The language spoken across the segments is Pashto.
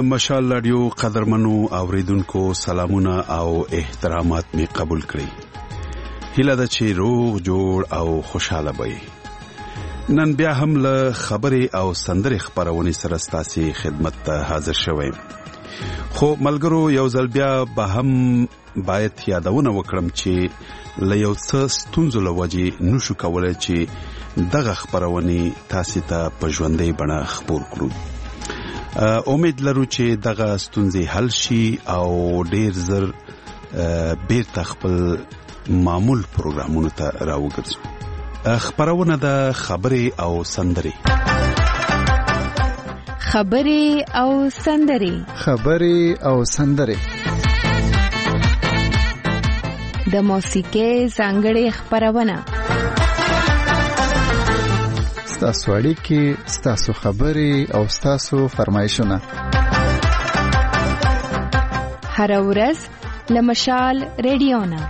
د مشال رادیو قدرمنو اوریدونکو سلامونه او احترامات می قبول کړئ. هیله ده چې روغ جوړ او خوشاله وئ. نن بیا هم له خبرې او سندرې خبرونه سره ستاسو خدمت ته حاضر شوم. خو ملګرو یو ځل بیا به هم باید یادونه وکړم چې له یو څه ستونزو له وجې نشو کولای چې دغه خبرونه تاسو ته په ژوندۍ بڼه خبر کړو. امید لرو چې دغه ستونزې حل شي او ډیر زر بیرته خپل معمول پروګرامونو ته راوګرځو. خبرونه د خبرې او سندرې د موسیقۍ ځانګړې خبرونه، ستاسو اړیکې، ستاسو خبرې او ستاسو فرمایشونه هر ورځ له مشال رادیو نه.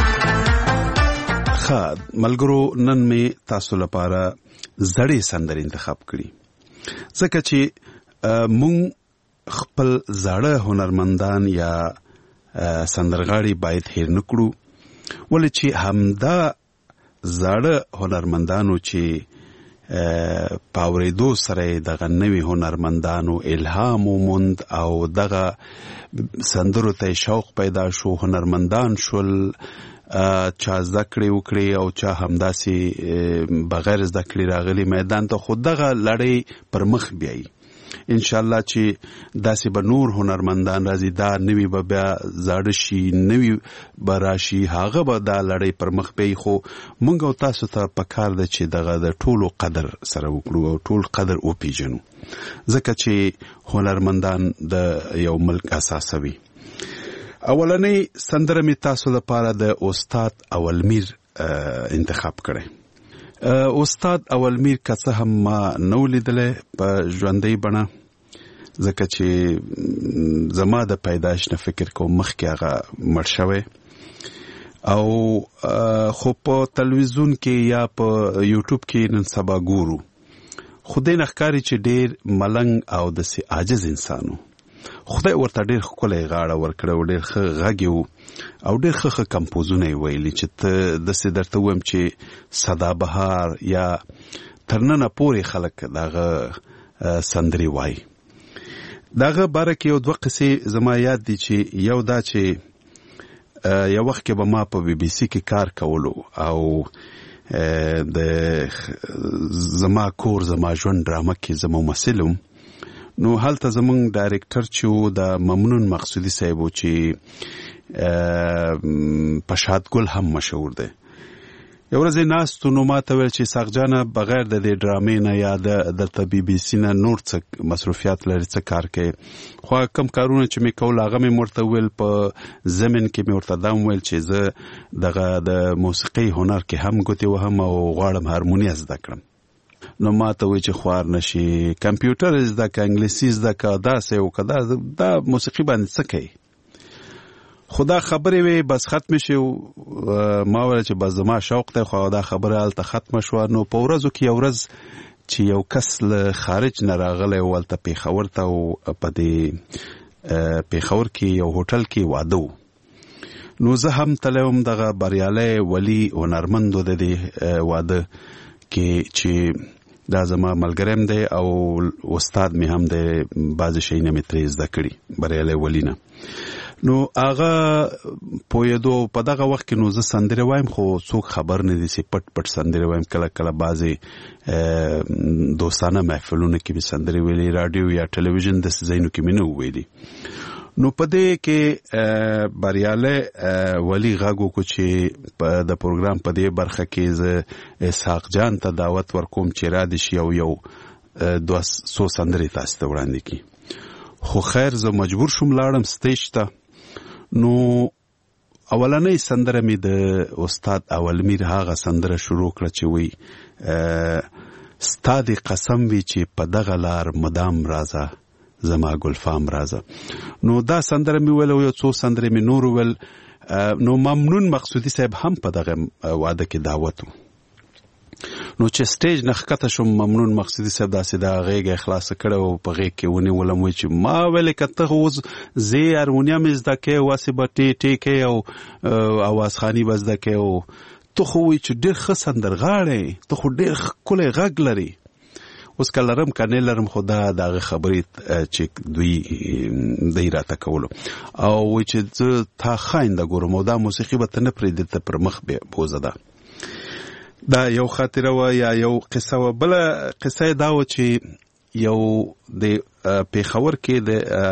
ملګرو نن می تاسو لپاره زړې سندرې انتخاب کړې ځکه چې مونږ خپل زاړه هنرمندان یا سندرغاړي باید هیر نکړو، ولې چې همدا زاړه هنرمندانو چې پاوریدو سره دغه نوی هنرمندانو الهام وموند او دغه سندرو ته شوق پیدا شو، هنرمندان شول، چا زده کړې وکړې او چا همداسې بغیر زده کړې راغلي میدان ته. خو دغه لړۍ پر مخ بیایي ان شاء الله چې داسې به نور هنرمندان راځي، دا نوی به بیا زاړه شي، نوی به راشي، هغه به دا لړۍ پر مخ بیایي. خو مونږ او تاسو ته پکار ده چې دغه د ټولو قدر سره وکړو او ټول قدر وپیژنو، ځکه چې هنرمندان د یو ملک اساسوي. اولنۍ سندره می تاسو لپاره د استاد اولمیر انتخاب کړی. استاد اولمیر که څه هم ما نو لیدلی په ژوندۍ بڼه، ځکه چې زما د پیدایش نه فکر کوم مخکې هغه مړ شوی، او خو په تلویزیون کې یا په یوټیوب کې نن سبا ګورو، خو دې نه ښکاري چې ډېر ملنګ او داسې عاجز انسانو. خدای ورته ډېر ښکلی غاړه ورکړه او ډېر ښه غږ یې او ډېر ښه کمپوزونه یې ویلي چې ته داسې درته ووایم چې سدابهار یا تر ننه پورې خلک دغه سندرې وایي. دغه باره کې یو دوه قصې زما یاد دي چې یو دا چې یو وخت کې به ما په بی بی سی کې کار کولو او د زما کور زما ژوند ډرامه کې زما ممثل وم. نو هلته زمونږ ډایرکټر چې د ممنون مقصودي صاحب چې پشاد ګل هم مشهور دی، یو ورځ ناستو نو ما ته ویل چې ساقجانه بغیر د دې ډرامې نه یا دلته بی بی سی نه نور څه مصروفیات لري، څه کار کوي؟ خو کم کارونه چې مې کول هغه مې ورته ویل، په زمن کې مې ورته دا ویل چې زه دغه د موسیقۍ هنر کې هم ګوتې وهم او غواړم هارمونیا زده کړم. نو ما ته وی چې خوار نشي، کمپیوټر زده که، انګلیسي زده که، داسې وکړه، دا موسیقي باندې څه کوي؟ خو دا خبرې وې بس ختم شي. ما ویل چې بس زما شوق دی، خو دا خبره هلته ختمه شوه. نو په ورځو کې یو ورځ چې یو کس له خارج نه راغلی و هلته پېښور ته، او په دې پېښور کې یو هوټل کې واده و. نو زه هم تللی وم دغه بریالی ولي هنرمندو د دې واده کې چې دا زما ملګریم دی او استاد می هم دی، بعضې شیونه مې ترې زده کړي بریالی ولی نه. نو هغه پوهېدو په دغه وخت کې نو زه سندرې وایم، خو څوک خبر نه دي چې پټ پټ سندرې وایم. کله کله بعضې دوستانه محفلونه کې مې سندرې ویلي، راډیو یا ټلویزیون داسې ځایونو کې مې نه ویلي. نو په دې کې بریالی ولی غږ وکړو چې د پروګرام په دې برخه کې زه اسحاق جان ته دعوت ورکوم چې را دې شي او یو 200 سندرې تاسو ته وړاندې کړي. خو خیر زه مجبور شوم لاړم سټیج ته. نو اولنۍ سندره مې د استاد اولمیر هغه سندره شروع کړه چې وی ستا دې قسم وي چې په دغه لار مدام راځه زما ګلفام راځه. نو دا سندره مې ویل او یو څو سندرې مې نور ویل. نو ممنون مقصودي صاحب هم په دغه واده کې دعوت و. نو چې سټیج نه ښکته شوم ممنون مقصدي صاحب داسې د غېږه خلاصه کړه او په غېږ کې ونیولم وایي چې ما ویلې که ته اوس زه هارمونیم مې زده کوې واسې به ټې کوې او اوازخاني به زده کوې او ته خو وایي چې ډېر ښه سندرغاړی ته خو ډېر ښکلی غږ لري. اوس که لرم که نه لرم خو دا د هغه خبرې چې دوی راته کولو او وایي چې زه تا ښه آینده ګورم او دا موسیقي به ته نه پرېږدې ته پر مخ بوزه ده. دا یو خاطره وه یا یو قصه وه. بله قصه یې دا وه چې یو د پېښور کې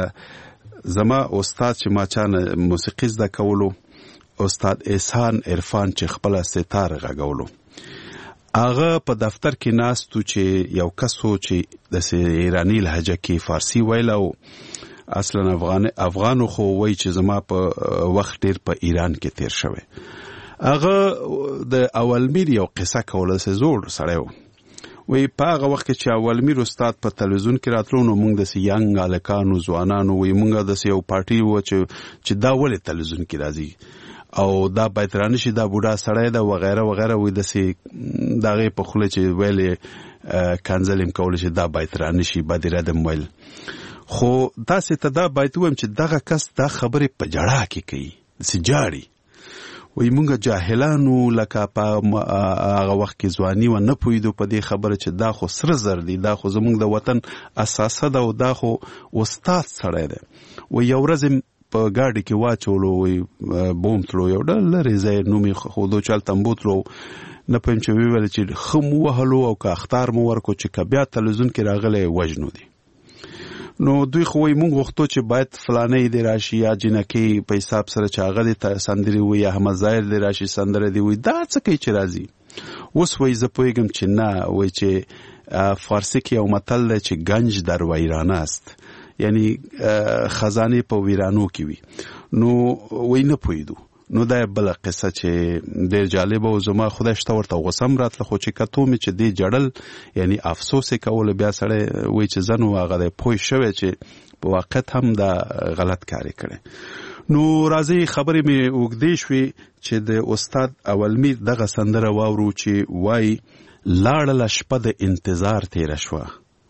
د زما استاد چې ما چانه موسیقي زده کولو استاد احسان عرفان چې خپله ستار غږولو هغه په دفتر کې ناستو چې یو کس و چې داسې ایراني لهجه کې فارسي ویل او اصلا افغانو خو وایي چې زما په وخت ډېر په ایران کې تیر شوی. هغه د اولمیر یو قصه کوله داسې زوړ سړی و وایي په هغه وخت کې چې اولمیر استاد په تلویزیون کې راتلو نو موږ داسې ینګ هلکانو ځوانانو وایي موږ داسې یو پارټي وه چې دا ولې تلویزیون کې راځي او دا باید رانشي دا بوډا سړی ده وغیره وغیره وایي داسې د هغې په خوله چې ویلې کنځل یم کولی چې دا باید رانشي باید یې ردم ویل. خو داسې ته دا باید ووایم چې دغه کس دا خبرې په جړا کې کوي داسې جاړي وایي موږ جاهلانو لکه په هغه وخت کې ځواني و نه پوهېدو په دې خبره چې دا خو سره زر دی دا خو زموږ د وطن اساسه ده او دا خو استاد سړی دی. وایي یو ورځ په ګاډي کې واچولو وایي بوم تلو یو ډېر لرې ځای نوم یې ښودو چالته مبو تلو نه پوهیم چې ویل چې ښه مو وهلو او که اخطار مو ورکړو چې که بیا تلویزیون کې راغلی وژنو دي. نو دوی خو وایي موږ غوښتو چې باید فلانی دې راشي یا جنکۍ په حساب سره چې هغه دې سندرې وایي یا احمد ظاهر دې راشي سندره دې وایي دا څه کوي چې راځي. اوس وایي زه پوهېږم چې نه وایي چې فارسي کې یو متل دی چې گنج در ویرانه است یعنی خزانه په ویرانو کې وي. نو وایي نه پوهېدو. نو دا بله قصه چې ډېر جالبه و زما خدای شته ورته غوسه هم راتله خو چې کتو مې چې دې جړل یعنی افسوس یې کوله بیا سړی وایي چې زه نو هغه دی پوه شوی چې په واقعیت هم دا غلط کار یې کړی. نو راځئ خبرې مې اوږدې شوې چې د استاد اولمیر دغه سندره واورو چې وایي لاړله شپه د انتظار تیره شوه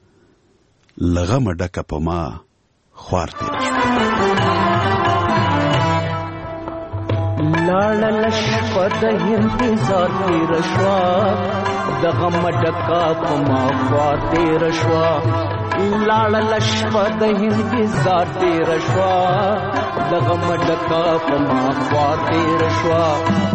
لغمه ډکه په ما خوار تیره شوه. لاړله شپه د انتظار تیره شوه د غمه ډکه په ما خوار تیره شوه. لاړله شپه د انتظار تیره شوه د غمه ډکه په ما خوار تیره شوه.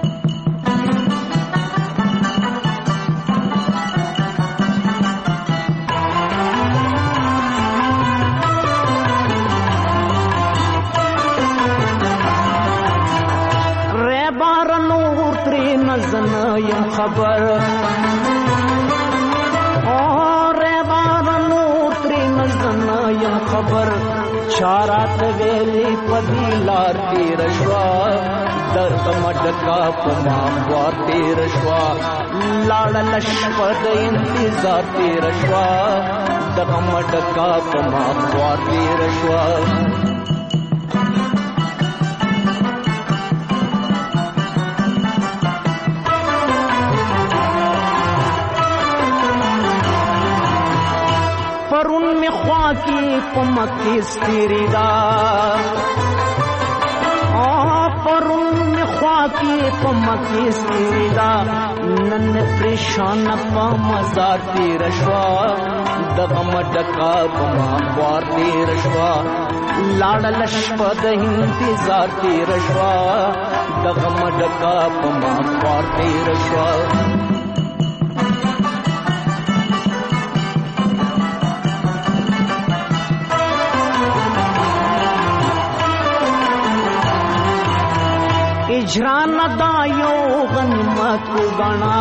یم خبر اور بارنو تری نزن یم خبر چارات ویلی پدی لار تیر شوا درد مڈکا پما خوار تیر شوا لاړل شپه د انتظار تیر شوا درد مڈکا پما خوار تیر شوا. پرون می خوا کی پمکی ستیری دا پرون می خوا کی پمکی ستیری دا نن پریشان پا مزار تیر شوا دغم ڈکا پما خوار تیر شوا لاړل شپه د انتظار تیر شوا دغم ڈکا پما خوار تیر شوا. اجران دایو غنیمت گنا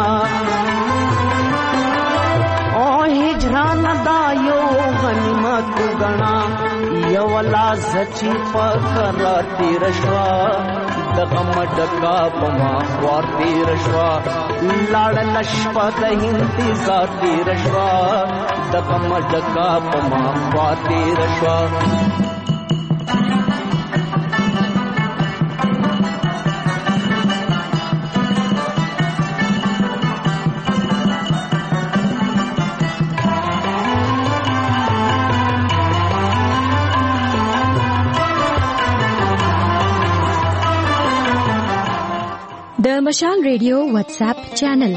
او هجران دایو غنیمت گنا یو لازچی فقرار تیر شوا دغم ډکا پما خوار تیر شوا لاړل شپه د انتظار تیر شوا دغم ډکا پما خوار تیر شوا. د مشال ریډیو واتس اپ چینل.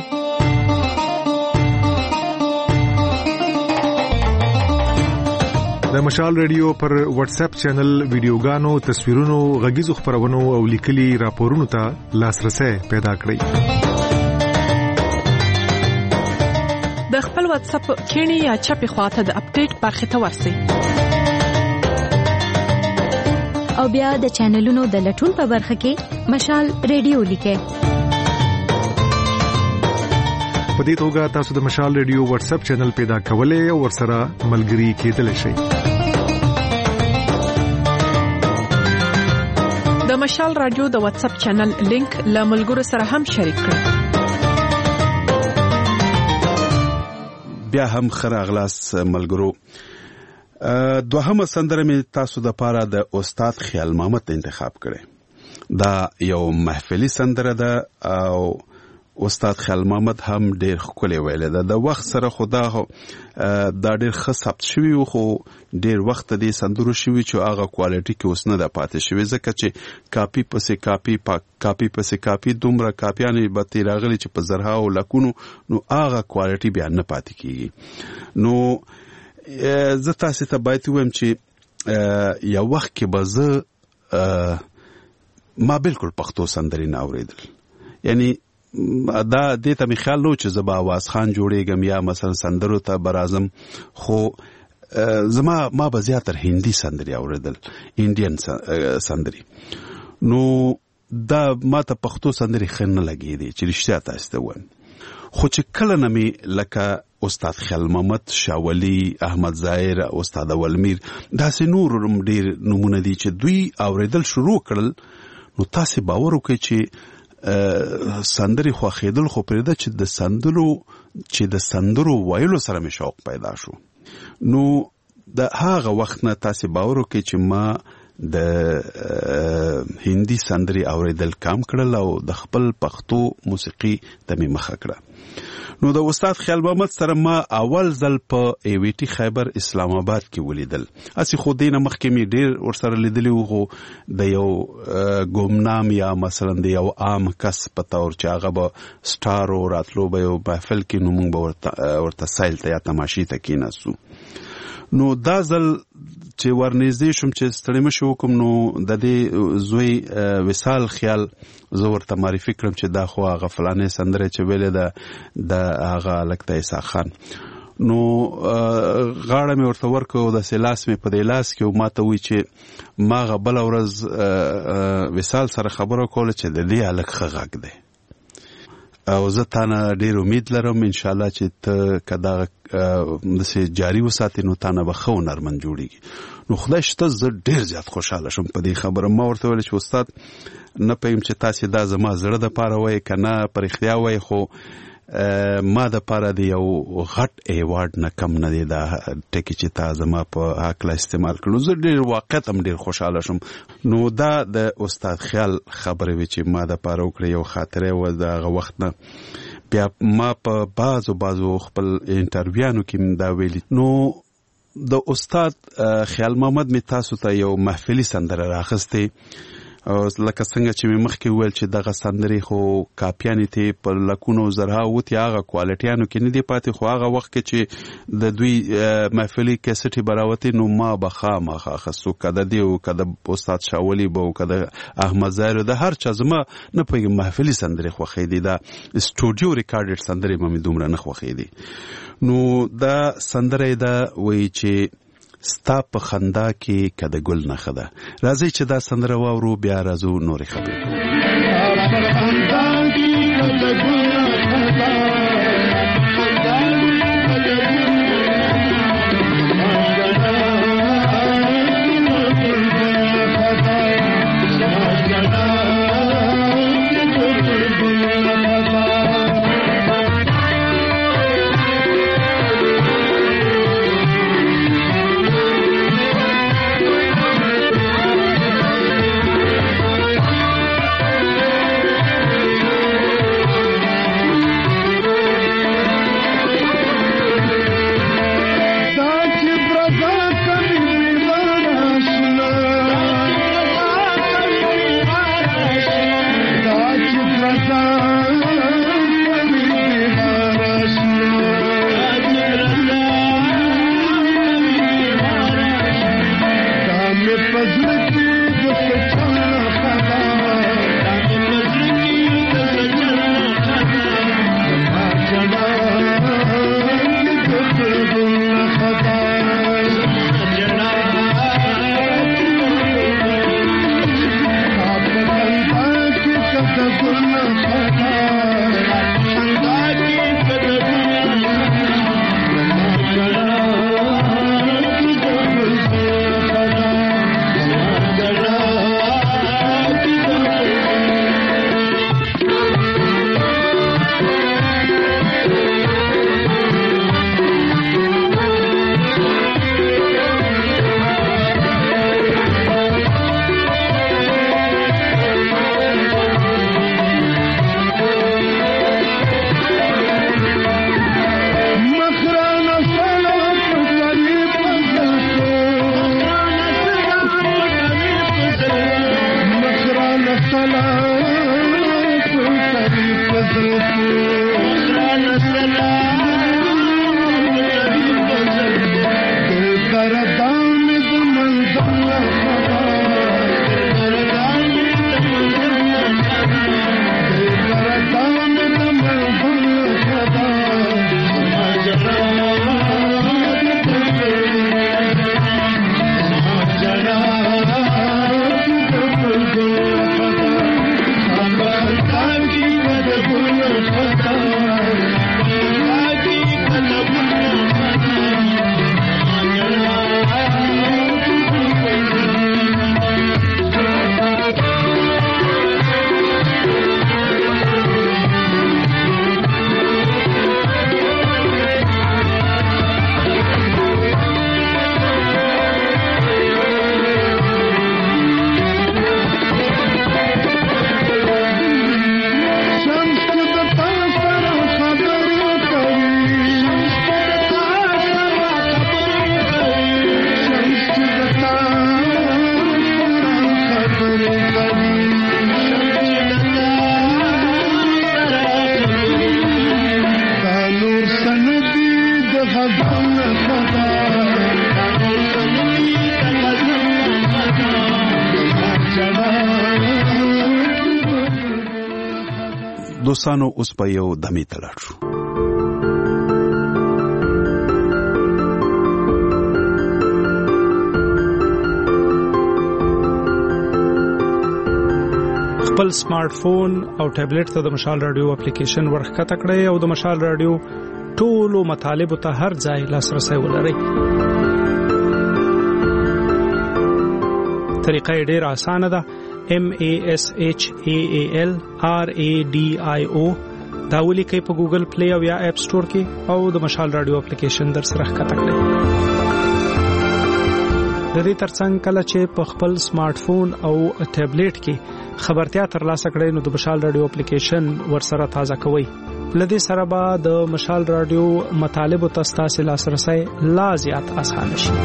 د مشال ریډیو پر واتس اپ چینل ویډیوګانو، تصویرونو، غږیزو خبرونو او لیکلي راپورونو ته لاسرسي پیدا کړئ. د خپل واتس اپ کینی یا چپی خواته د اپډیټ برخه ته ورسئ. او بیا د چینلونو د لټون په برخه کې مشال ریډیو لیکئ. په دې توګه تاسو د مشال ریډیو واتس اپ چینل پیدا کولای او ورسره ملګري کېدلی شئ. د مشال رادیو د واتس اپ چینل لینک له ملګرو سره هم شریک کړئ. بیا هم خراغلاس ملګرو. دوهمه سندره می تاسو د پاره د استاد خیال محمد انتخاب کړي. دا یو محفلي سندره ده او استاد خیال محمد هم ډیر ښکلی ویلی ده. د وخت سره خو دا ډیر ښه ثبت شوي و، خو ډیر وخت دې سندرو شوي چې هغه کوالټي کې اوس نه ده پاتې شوي، ځکه چې کاپي پسې کاپي دومره کاپیانې به ترې راغلي چې په زرهاو لکونو، نو هغه کوالټي بیا نه پاتې کېږي. نو زه تاسې ته باید ووایم چې یو وخت کې به زه ما بالکل پښتو سندرې نه اورېدل، یعنی دا دې ته مې خیال نه و چې زه به آواز خان جوړېږم یا مثلا سندرو ته به راځم، خو ما به زیاتر هندي سندرې اورېدل، انډین سندرې. نو دا ما ته پښتو سندرې ښه نه لګېدې چې رښتیا تاسې ته ووایم. خو چې کله نه مې لکه استاد خیال محمد، شاولی، احمد ظاهر، استاد اولمیر، داسې نور ډېر نمونه دي چې دوی اورېدل شروع کړل، نو تاسې باور وکړئ چې سندرې خوښېدل خو پرېږده چې د سندرو ویلو سره مې شوق پیدا شو. نو د هغه وخت نه تاسې باور وکړئ چې ما د هندي سندرې اورېدل کم کړل او د خپل پښتو موسیقي ته مې مخه کړه. نو د استاد خیال محمد سره ما اول ځل په ایویټي خیبر اسلام آباد کې ولیدل. اسی خو دینه مخکې مې ډیر ورسره لیدلی و، خو د یو ګمنام یا مثلا د یو عام کس په تور چې هغه به سټار او راتلو به یو محفل کې، نو موږ به ورته سایل ته یا تماشې ته کېناستو. نو دا ځل چې ورنږدې شوم چې ستړی مشي وکم، نو د دې زوی وصال خیال زه ورته معرفي کړم چې دا خو هغه فلانې سندره چې ویلې ده د هغه هلک د عیسی خان. نو غاړه مې ورته ورکړه او داسې لاس مې په دې لاس کې، او ما ته وایي چې ما هغه بله ورځ وصال سره خبره کوله چې د دې هلک ښه غږ دی او زه تا نه ډېر امید لرم انشاءالله چې ته که دغه داسې جاري وساتې نو تا نه به ښه هنرمند جوړېږي. نو خدای شته زه ډېر زیات خوشحاله شوم په دې خبره. ما ورته ویل چې استاد نه پوهیم چې تاسې دا زما زړه دپاره وایي که نه په رښتیا وایي، خو ما دپاره د یو غټ ایوارډ نه کم نه دی دا ټکي چې تا زما په هکله استعمال کړو. زه ډېر واقعیت هم ډېر خوشحاله شوم. نو دا د استاد خیال خبرې وې چې ما دپاره وکړې، یو خاطره وه د هغه وخت نه. بیا ما په بعضو خپل انټرویانو کې دا ویلي. نو د استاد خیال محمد مې تاسو ته یو محفلي سندره راخستې، لکه څنګه چې مې مخکې وویل چې دغه سندرې خو کاپیانې ته په لکونو زرها وتې هغه کوالټیانو کې نه دی پاتې، خو هغه وخت کې چې د دوی محفلي کیسټې به راوتې نو ما به خامخا اخستو، که د دې و که د استاد شاولي به و که د احمد ظاهر د هر چا. زما نه پوهېږم محفلي سندرې خوښېدې، دا سټوډیو ریکارډډ سندرې به مې دومره نه خوښېدې. نو دا سندره یې ده وایي چې ستا په خندا کې که د ګل نښه ده. راځئ چې دا سندره واورو، بیا راځو نورې خبرې کوو. دوستانو اوس په یو دمې ته لاړ شو. خپل سمارټ فون او ټابلیټ ته د مشال رادیو اپلیکیشن ورښکته کړئ او د مشال رادیو ټولو مطالبو ته هر ځای لاسرسی ولرئ. طریقه یې ډېره اسانه ده. MASHAALRADIO دا ولیکئ په ګوګل پلی او یا اپ سٹور کې او د مشال رادیو اپلیکیشن در سره ښکته کړئ. د دې ترڅنګ کله چې په خپل سمارټ فون او ټابلیټ کې خبرتیا ترلاسه کړئ نو د مشال رادیو اپلیکیشن ورسره تازه کوئ. لدې سره به د مشال رادیو مطالبو ته ستاسو لاسرسی لا زیات اسانه شي.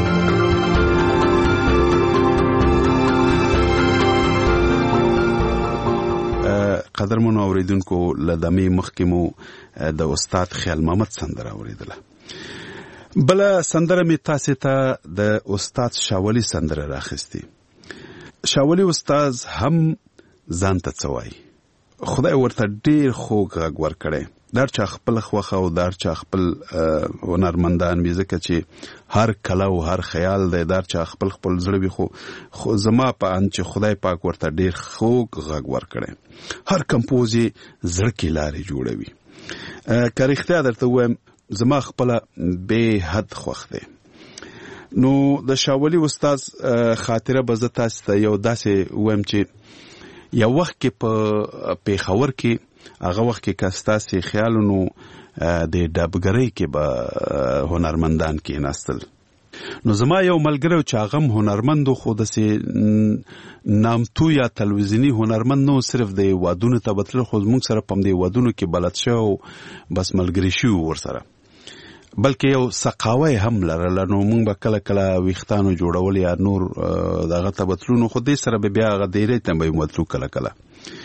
قدرمنو اوریدونکو لدمې مخکې مو د استاد خیال محمد سندره اوریدله. بل سندره می تاسو ته د استاد شاولی سندره راخستی. شاولی استاد هم ځان ته څوای. خدای ورته ډیر خوږ غږ ورکړي. در چا خپل خوخه او در چا خپل هنرمندان میزه چې هر کله او هر خیال دی در چا خپل زړه وي خو زما په ان چې خدای پاک ورته ډیر خوږ غږ ورکړي. هر کمپوزي زړه کې لارې جوړوي. کریختیا درته وایم زما خپل به حد خوښ دی. نو د شاولی استاد خاطره به زه تاسو ته یو داسې وایم چې یو وخت کې په پیښور کې هغه وخت کې کاستاسي خیالونو د ډبګرۍ کې به هنرمندان کې ناستل. نو زما یو ملګری چې هغه هنرمندو خو دسي نامتو یا تلویزیونی هنرمند نو صرف د وادونو ته بتل خو موږ سره پم دی وادونو کې بلد شو بس ملګری شو ورسره بلکې یو سقاوي هم لرل. نو موږ به کله کله ویختانو جوړول یا نور دغه تبتلونو خو دې سره به بیا غ ډیرې ته به متلو کله کله.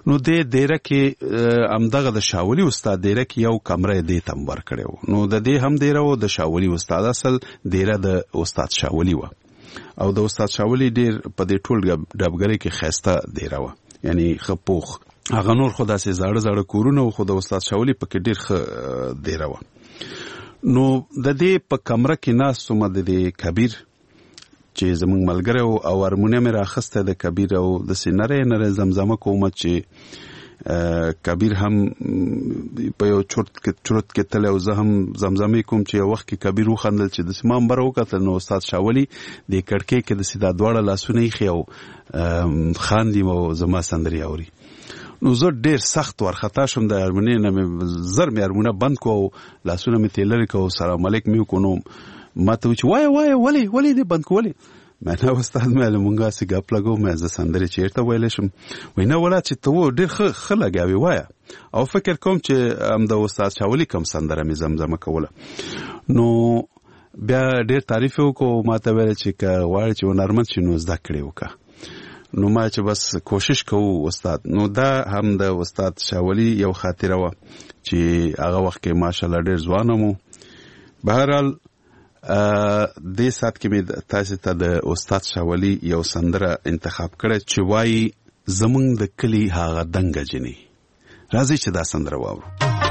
نو د دیره کې امدغه د شاولي استاد دیره کې یو کمره دې تم ور کړو. نو د دې هم دیره او د شاولي استاد اصل دیره د استاد شاولي و او د استاد شاولي ډیر په دې ټول ډبګری کې خسته دیره و، یعنی خپوخ هغه نور خدا سي زړه کورونه خو د استاد شاولي په کې ډیر دیره و. نو د دې په کمره کې ناس سم د دې کبیر چې زمونږ ملګری او هارمونیم راخسته د کبیر او د سینره زمزمه کومه چې کبیر هم په یو چرت کې تل او زه هم زمزمه کوم چې یو وخت کې کبیر وخندل چې د سیمان بر وکتل نو استاد شاولي د کړکۍ کې د سیدا دواړه لاسونه یې خو خاندي او زما سندري اوري. نو زه ډیر سخت ورخطا شم د هارمونیم نه زر مې هارمونه بند کو لاسونه مې تلل کو سلام علیک مې کو نو ما ته چې وای ولی دې بند کولې مې نه استاد مې مونږه سي ګپ لګو مې ز سندري چیرته ویل شم وینا ولا چې ته ډېر خلګاوي وای او فکر کوم چې ام د استاد شاولي کوم سندره مې زمزمه کوله. نو بیا ډېر تعریف وکړو ما ته ویل چې وای چې ونرمن شنو زده کړې وکړه. نو ما چې بس کوشش کوو استاد. نو دا هم د استاد شاولي یو خاطره و چې هغه وخت کې ماشاءالله ډېر ځوان مو. بهرحال دې سات کې مې تاسو ته د استاد شاولي یو سندره انتخاب کړه چې وایي زمونږ د کلی هغه دنګه جنې. راځي چې دا سندره واورو.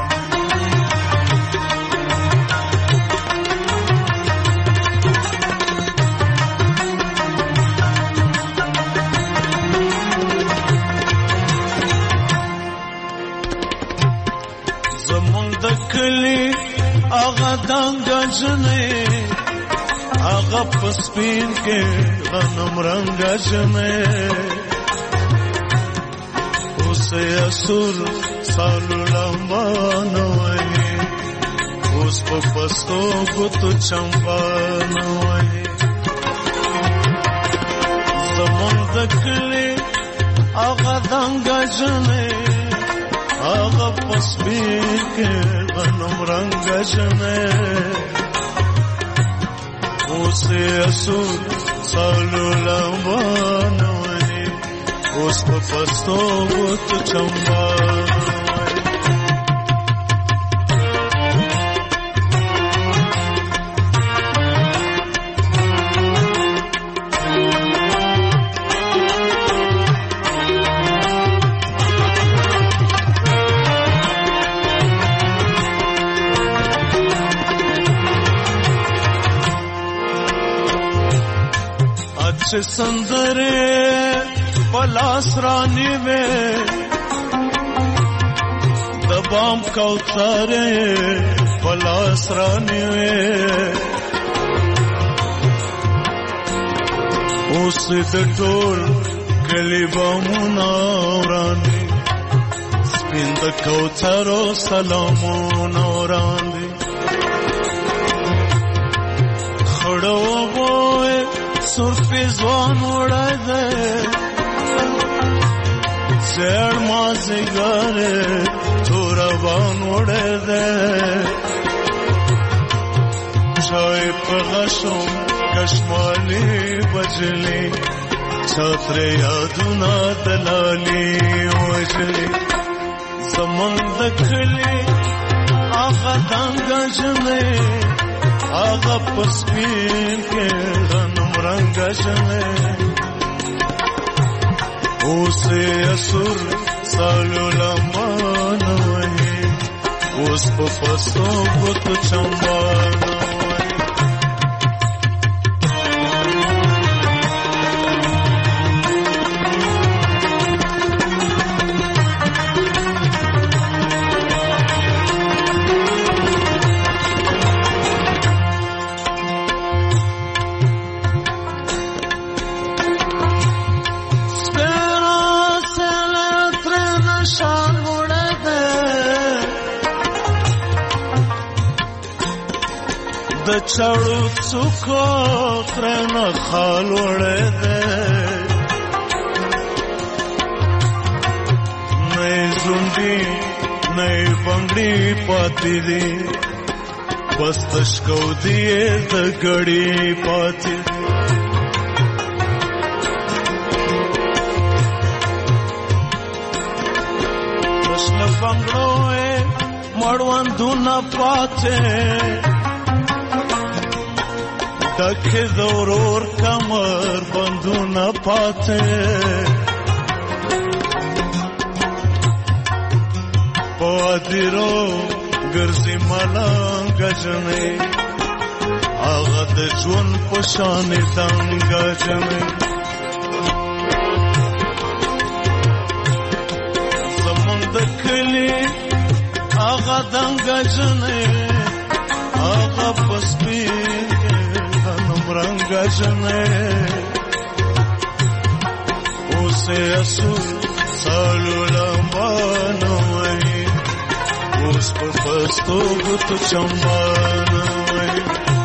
زمونږ د کلی هغه دنګه جنې آغا پسپین کے غنم رنگا جنے اسے اسور سالو لمبانوئے اس پا پستو گتو چمبانوئے زمان دکلی آغا دنگا جنے آغا پسپین کے غنم رنگا جنے اسے اسود سالو لمبانوئے اس پا پستو گتو چمبانوئے. سندرے پلاس رانی میں دبام کوثرے پلاس رانی میں اس دٹول کلی بامونا رانی سپند کوثرو سلامونا رانی کھڑو ہوئے سرفی زوان اڑا دے زیر مازگارے تھوڑا بان اڑا دے چائے پغشوں کشمالی بجلی چھاترے یادونا دلالی وجلی زمان دکھلی آغا دنگا جنے آغا پسپین کے غنم رنگا جنے اسے اسور سالو لمانوئے اس پا پستو گتو چمبانوئے. چړو څوکو ترنه خال وړې ده نه زوندي نه بنگړي پاتې دي بس تشکو دی د غړي پاتې شنه بنگړو مړوندونه پاتې دکې د ورور کمر بندونه پاتې په وادیرو ګرځي ملنګه جنې هغه د ژوند په شانې دنګه جنې زمونږ د کلي هغه دنګه جنې هغه په سپین رنگا جنې اوسه اسو سالو لمبانو وای اوس په پستو غت چمبانو وای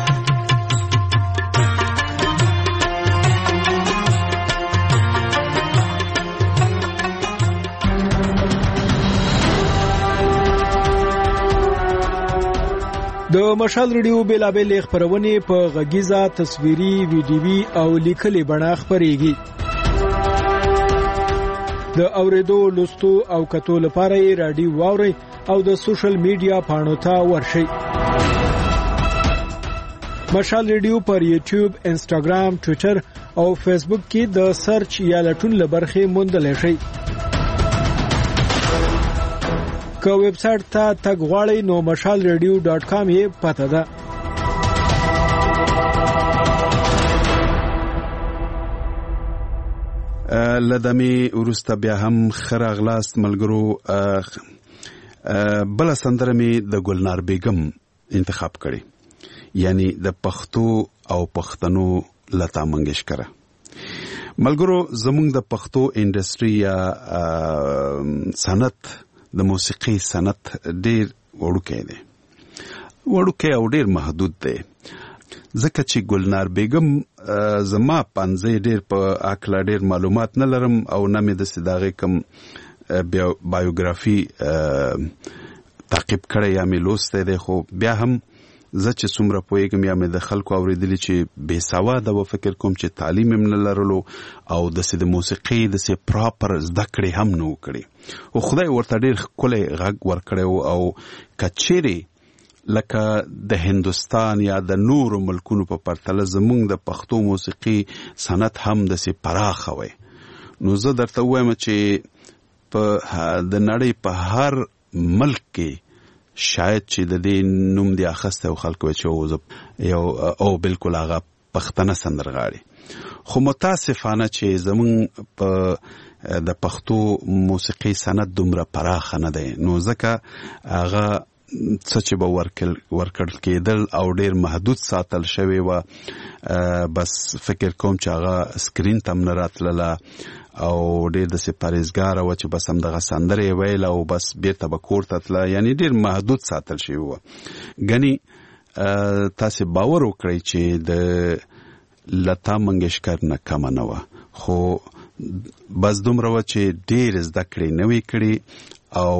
د مشال ریډیو بیلابل خبرونه په غږیزه تصویري ویډیوي او لیکلي بڼه خبريږي د اوریدو لوستو او کتو لپاره رادیو واوري او د سوشل میډیا پاڼو ته ورشي مشال ریډیو پر یوټیوب انسټاګرام ټوئیټر او فیسبوک کې د سرچ یا لټون لبرخه موندل شي که ویب سټ ته تګ غواړئ نو mashalradio.com یې پته ده لدمي ورسته بیا هم خراغلاست ملګرو بل سندره می د ګلنار بیگم انتخاب کړي یعنی د پښتو او پښتنو لتا منګیشکر ملګرو زموږ د پښتو انډستری یا صنعت د موسیقي صنعت ډیر وړوکی او ډیر محدود دی ځکه چې ګلنار بیگم زما پنځه ډیر په اکلا ډیر معلومات نه لرم او نه مې د صداغه کم بایوګرافي تعقیب کړی یا مې لوسته دی خو بیا هم زه چې څومره پوهیږم یا مې د خلکو اوریدلی چې بې سواده و فکر کوم چې تعلیم یې نه لرلو او داسې د موسیقي داسې پراپر زده کړې هم نه وکړي او خدای ورته ډېر ښکلی غږ ورکړی او که چیرې لکه د هندوستان یا د نورو ملکونو په پرتله زموږ د پښتو موسیقي صنعت هم داسې پراخه وی نو زه درته وایم چې د نړۍ په هر ملک کې شاید چې د دې نوم دی اخسته او خلکو چې یو او بالکل هغه پښتنه سندرغاړي خو متاسفانه چې زمون په د پښتو موسیقي صنعت دومره پراخه نه دی نو ځکه هغه څه به ورکړل کېدل او ډیر محدود ساتل شوی و بس فکر کوم چې هغه سکرین تم نه راتلله او ډیر د سپارېزګار و چې بس هم دغه سندره ویل او بس بیرته به کور ته تله یعنی ډیر محدود ساتل شوی و غني تاسو باور وکړئ چې د لتا منګیشکر نه کم نه و خو بس دومره و چې ډیر زده کړې نه وی کړې او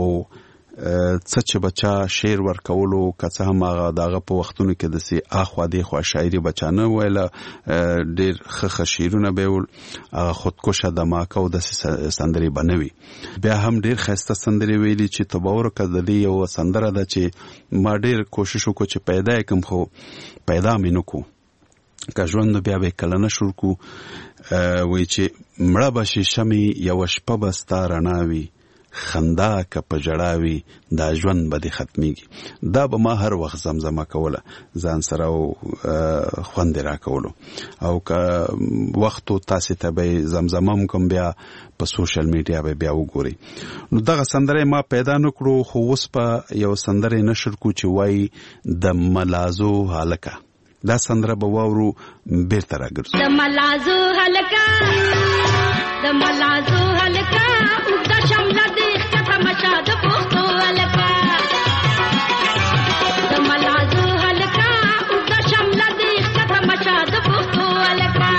څه چې بچا شعر ورکولو که څه هم هغه دغه په وختونو کې داسې اخوا دیخوا شاعري بچا نه ویله ډېر ښه شعرونه به یې ویل هغه خودکشه دماکه او داسې سندرې به نه وي بیا هم ډېر ښایسته سندرې ویلي چې ته به وکړه د دې یوه سندره ده چې ما ډېر کوشش وکړو چې پیدا یې کړم خو پیدا مې نه کړو که ژوند بیا به یې کله نه شروع کړو وایي چې مړه به شي شمې یوه شپه به ستا رڼا وي خندا که په ژړاوي دا ژوند به دې ختمیږي دا به ما هر وخت زمزمه کوله ځان سره او خوند را کولو او که وختو تاسو ته به زمزمه کوم بیا په سوشل میډیا به بیا وګوري نو دغه سندره ما پیدا نکړو خو اوس په یو سندره نشر کو چې وای د ملازو هلکه دا سندره به واورو بیرته راګرځو د ملازو هلکه د شمله دې ښکته مشه د پښتو هلکه د ملازو هلکه د شمله دې ښکته مشه د پښتو هلکه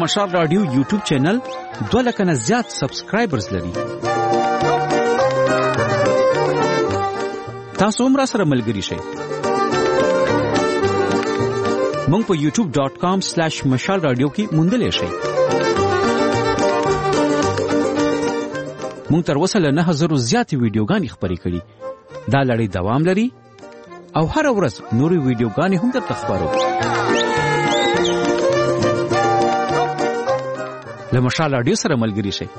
مشال رادیو یوټیوب چینل 2 لک نه زیات سبسکرایبرز لري. تاسو هم را سره ملګری شئ. مونږ په youtube.com/مشال رادیو کې موندلې شئ. مونږ تر اوسه له 9000 زیاتې ویډیوګانې خپرې کړي. دا لړۍ دوام لري او هر ورځ نورې ویډیوګانې هم درته خپرو. له مشال رادیو سره ملګری شئ.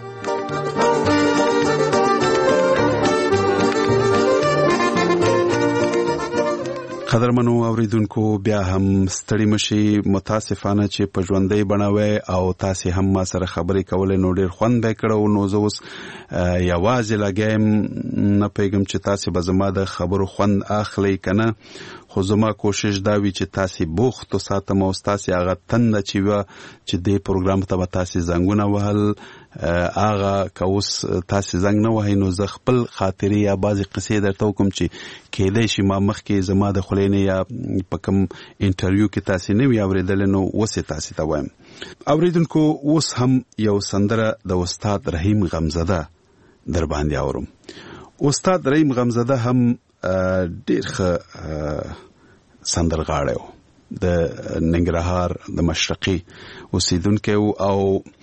قدرمنو اوریدونکو بیا هم ستړي مشي. متاسفانه چې په ژوندۍ بڼوي او تاسو هم ما سره خبرې کولې نو ډېر خوند به کړو. نو زه اوس یوازې لګیم نه پیغام چې تاسو به زما د خبرو خوند اخلي کنه، خو زما کوشش دا وی چې تاسو بوخت او ساتم او تاسو هغه تند چې دې پروګرام ته به تاسو زنګونه وهل هغه کوس تاسو زنګ نه وهی. نو زه خپل خاطرې یا بعضی قصې درته کوم چې کېدای شي ما مخکې زما د خلینې یا په کوم انټرویو کې تاسو نه وی اوریدل نو وسه تاسو ته وایم. اوریدونکو اوس هم یو سندره د استاد رحیم غمزده در باندې اورم. استاد رحیم غمزده هم ډېر ښه سندرغاړی و، د ننګرهار د مشرقي اوسیدونکی او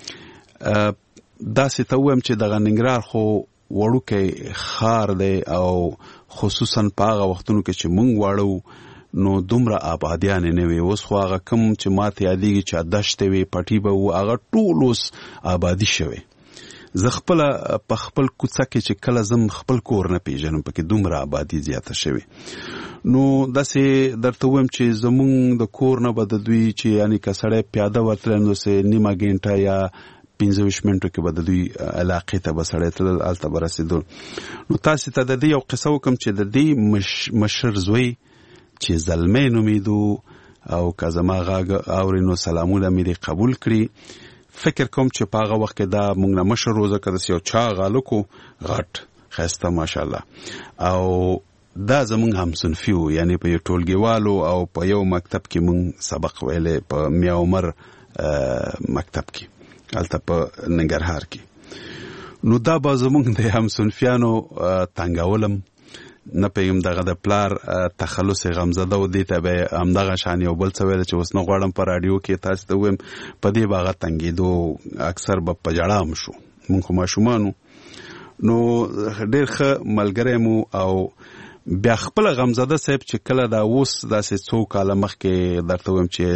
داسې ته وایم چې دغه ننګرهار خو وړوکی ښار دی او خصوصا په هغه وختونو کې چې موږ واړو نو دومره آبادیانې نه وي. اوس خو هغه کوم چې ماته یادېږي چې دشتې وي پټي به وو هغه ټول اوس آبادي شوی. زه خپل په خپل کوڅه کې چې کله زم خپل کور نه پیژنم پکې دومره آبادی زیاته شوی. نو داسې درته وایم چې زمونږ د کور نه به د دوی چې یعنی که سړی پیاده ورتلی نو سې نیمه ګنټه یا 15 منټو کې به د دوی علاقې ته به سړی تلل، هلته به رسېدل. نو تاسې ته د دې یو قصه وکړم چې د دې مشر زوی چې زلمی نومیدو او که زما غږ اوري نو سلامونه مې دې قبول کړي. فکر کوم چې په هغه وخت کې دا موږ نه مشر روزه که داسې یو چا غالکو غټ ښایسته ماشاءالله او دا زمونږ همصنفي وو، یعنې په یو ټولګیوالو او په یو مکتب کې موږ سبق ویلی په میا عمر مکتب کې هلته په ننګرهار کې. نو دا به زمونږ د همصنفیانو تنګولم نه پیغام دغه د پلار تخلص غمزده و دیته به همدغه شان یو بل څه ویل چې اوس نه غواړم په راډیو کې تاسو ته ویم په دې به هغه تنګېدو اکثر به په ژړا هم شو. مونږ خو ماشومانو نو ډېر ښه ملګری مو او بیا خپل غمزده صاحب چې کله دا اوس داسې څو کاله مخکې درته ویم چې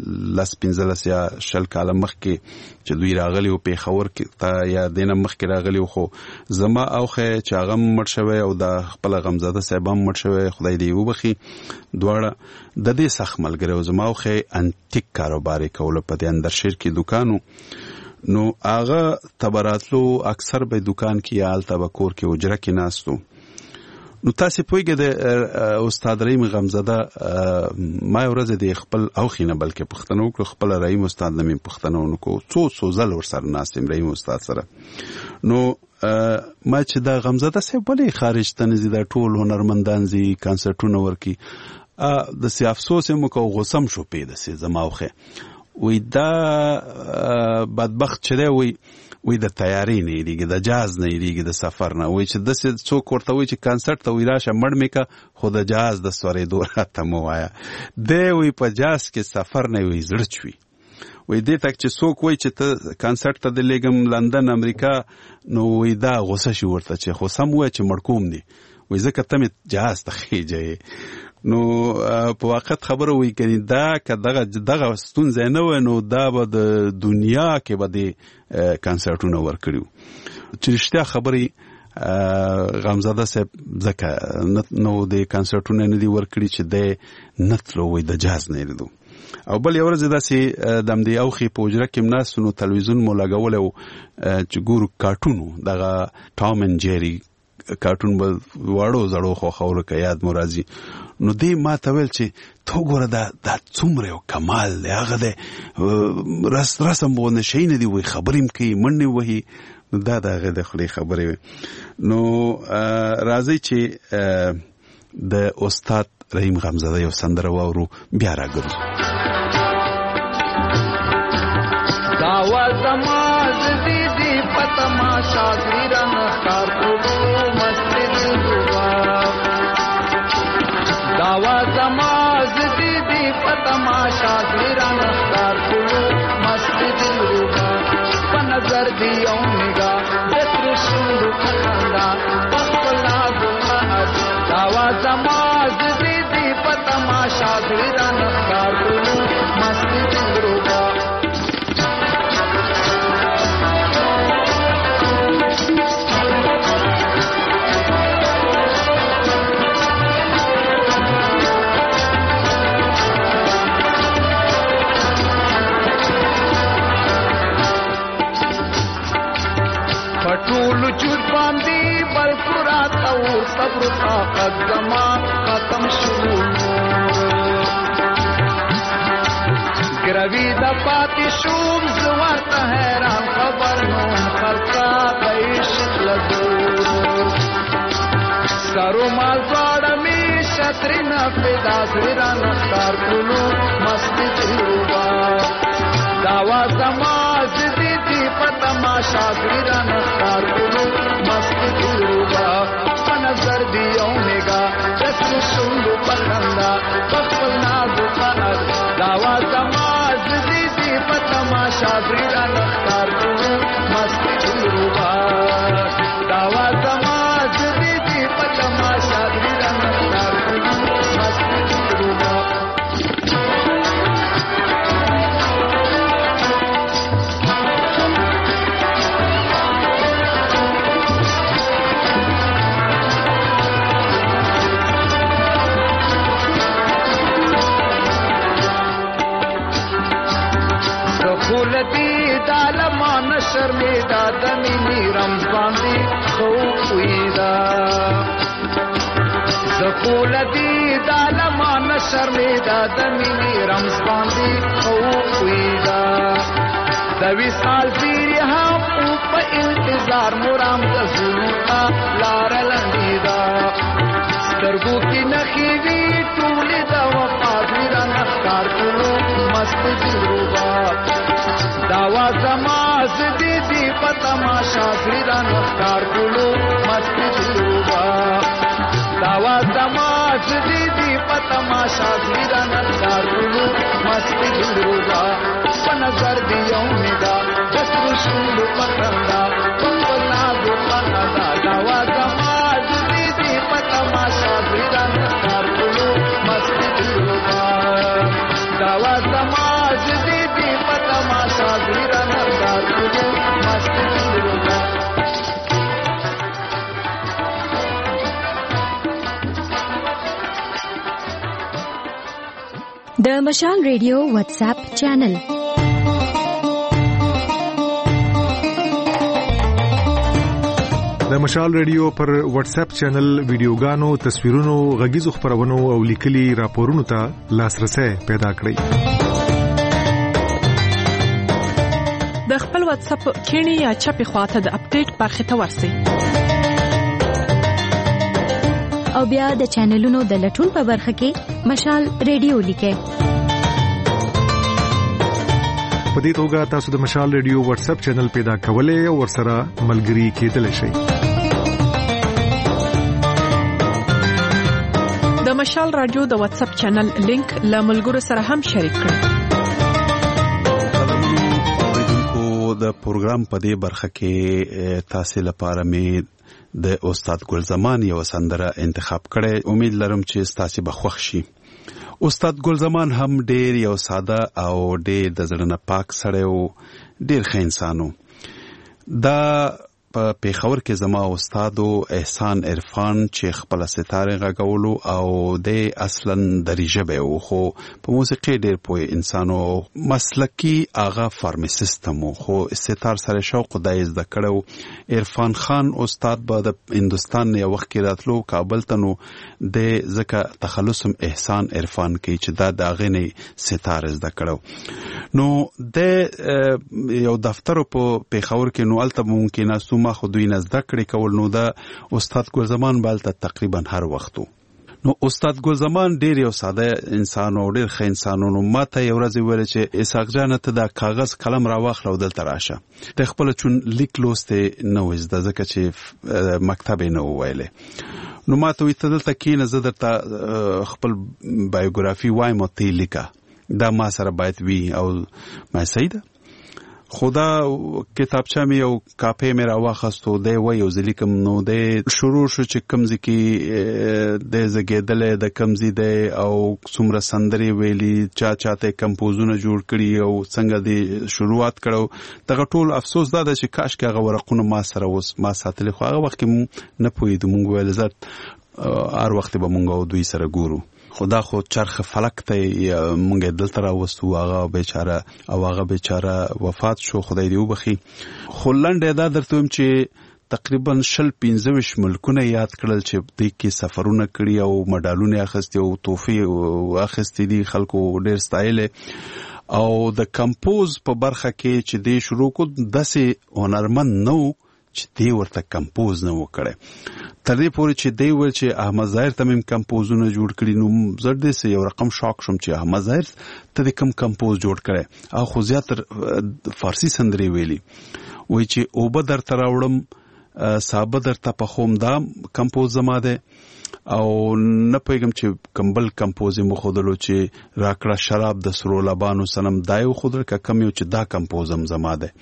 15 یا 20 کاله مخکې چې دوی راغلي و پېښور ته یا دینه مخکې راغلي و، خو زما اوخه چې هغه مړ شوی او دا خپل غمزده صاحب هم مړ شوی خدای دې وبخي دواړه د دې سخت ملګری و. زما اوخه انټیک کاروبار کوله په دې اندرشیر کې دکانو. نو هغه تبراتلو اکثر به دکان کې یا هلته به کور کې اجره کې ناستو. نو تاسې پوهیږئ د استاد رحیم غمزده ما یو ورځ د خپل اوخې نه بلکې پوښتنه وکړه، خپل رحیم استاد نه مې پوښتنه ونه کړو، څو ځل ورسره ناست یم رحیم استاد سره. نو ما چې دا غمزده صاحب ولې خارج ته نه ځي دا ټول هنرمندان ځي کانسرټونه ورکي داسې افسوس یې مو کو غوسه م شو پې داسې زما اوخې وی دا بدبخت چې دی وی د تیاری نه یریږي د جهاز نه یریږي د سفر نه وی چې داسې څوک ورته وی چې کانسرټ ته وی راشه مړ مې که خو د جهاز د سورېدو راته مه وایه. دی وی په جهاز کې سفر نه وی زړه چوي وی دې تک چې څوک وی چې ته کانسرټ ته د لېږم لندن امریکا نو وی دا غوسه شي ورته چې خو سم وایه چې مړ کوم دی وی ځکه ته مې جهاز ته خېجئ. نو په واقعیت خبره وی کني دا که دغه ستونزه نه وای نو دا به د دنیا کې به د کانسرټونه ورکړي چې رښتیا خبرې غمزده صاحب ځکه نو د کانسرټونه نه دي ورکړي چې دی نه تلو وی د جهاز نه یریدو. او بل یو ورځ داسې د همدې اوښې په حجره کې م ناست نو تلویزیون مو لګولی و چې ګورو کارټونو دغه ټام اینډ جیري کارټون به واړو زړو خوښولو که یاد مو راځي. نو دی ما ته ویل چې تو ګوره دا څومره یو کمال دی هغه دی رسم غوندې شی نه دي وایي خبرې م کوي منډې وهي. نو دا د هغې د خولې خبرې وې. نو راځئ چې د استاد رحیم غمزده یو سندره واورو بیا راګرځو. دا تماشا ګریران کار کولو مست دلربا داوا زما زدي دي په تماشا ګریران کار کولو مست دلربا په نظر دی او نگاه دتر شندو خندا پخلا ګلان داوا زما زدي دي په تماشا ګریران کار کولو مست دلربا ټول جود باندې بل قرات او صبر طاقت زمان ختم شو ګروي د پاتې شوم زورته حیران خبر نو خلقا پېښ لګو سارو مال واړه می شترنا پیدا زران کار کولو مست تروبا داوا زماز دي دي پتماشا ګران کار کولو مست تروبا په نظر دی اومېګا دسو شوندو پخندا خپل نازو پاز داوا زماز دي دي پتماشا ګران کار کولو مست تروبا داوا زماز دي دي پتماشا ګران کار کولو مست تروبا خولتی دالمان شرمیدا دمینی رمضان دی خویدا خولتی دالمان شرمیدا دمینی رمضان دی خویدا دوی سال زیری هم او پا انتظار مرام دزولوتا لار لندیدا سترگو کی نخیوی تولی دا وفادی را نختار کلو مست دلروبا داوا زماز دی دی پتماشا ګریران کار کولو مست دلربا داوا زماز دی دی پتماشا ګریران کار کولو مست دلربا په نظر دی اومېدا دسو شوندو پخندا پخلا ګلان داوا زماز دی دی پتماشا ګریران کار کولو مست دلربا داوا زماز دی دی پتماشا ګریران کار کولو مست دلربا د مشال ریډیو واتس اپ چینل د مشال ریډیو پر واتس اپ چینل ویډیوګانو تصویرونو غږیزو خبرونو او لیکلي راپورونو ته لاسرسي پیدا کړئ د خپل واتس اپ کینی یا چپی خواته د اپډیټ برخه ته ورسئ او بیا د چینلونو د لټون په برخه کې مشال ریډیو لیکئ په دې توګه تاسو د مشال ریډیو واتس اپ چینل پیدا کولای او ورسره ملګري کېدلی شئ د مشال رادیو د واتس اپ چینل لینک له ملګرو سره هم شریک کړئ د پروګرام په دې برخه کې تاسو لپاره مې د استاد ګل زمان یو سندره انتخاب کړې امید لرم چې تاسو به خوښ شي استاد ګل زمان هم ډېر یو ساده او ډېر د زړه نه پاک سړی او ډېر ښه انسانو دا په پیښور کې زما استاد احسان عرفان چې خپل ستاره غږولو او د اصلا دریجه او خو په موسیقي ډېر پوه انسانو مسلکی اغا فارماسیستم خو ستار سره شوق دای زده کړو عرفان خان استاد به د هندستان یو وخت کې راتلو کابل ته نو د زکه تخلصم احسان عرفان کې چې دا داغه ستاره زده کړو نو د یو دفتر په پیښور کې نو الته ممکن ما خو دوی نزدک کړی کول نو دا استاد ګل زمان بالته تقریبا هر وختو نو استاد ګل زمان ډېر یو ساده انسان او ډېر ښه انسان و. نو ما ته یو ورځ وویل چې اسحاق جانه ته دا کاغذ قلم راواخله او دلته راشه. د خپله چون لیک لوستې نه و زده ځکه چې مکتب یې نه و ویلی. نو ما ته وایي ته دلته کښېنه زه درته خپل بایوګرافي وایم او ته یې لیکه. دا ما سره باید وي. او ما صحیح ده خو دا کتابچه مې یو کاپی مې راواخیستو دی وایي او زه لیکم. نو دی شروع شو چې کوم ځای کې دی زږېدلی د کوم ځای دی او څومره سندرې ویلي چا چاته کمپوزونه جوړ کړي او څنګه دی شروعات کړو. دغه ټول افسوس دا ده چې کاشکې هغه ورقونه ما سره اوس ما ساتلي خو هغه وخت کې مونږ نه پوهېدو. مونږ ویل زه هر وخت به مونږ او دوی سره ګورو. خو دا خو چرخ فلک ته مونږ دلته راوستو. هغه بیچاره وفات شو خدای دې وبخي. خو لنډه دا درته وایم چې تقریبا 25 ملکونه یاد کړل چې دوی کې سفرونه کړي او مډالونه اخیستي او تحفې اخیستي دي. خلکو ډېر ستایلې. او د کمپوز په برخه کې چې دی شروع کو داسې هنرمند نه و چې دی ورته کمپوز نه وکړي. تر دې پورې چې دی ویل چې احمد ظاهر ته مې کمپوزونه جوړ کړي. نو زه داسې یو رقم شاک شوم چې احمد ظاهر ته دې کوم کمپوز جوړ کړی. او خو زیاتر فارسي سندرې ویلي. وایي چې اوبه درته راوړم سابه درته پخوم دا کمپوز زما دی. او نه پوهېږم چې کوم بل کمپوز یې مښودلو چې راکړه شراب د سرو لبانو صنم دا یې وښودل که کوم یو چې دا کمپوز هم زما دی.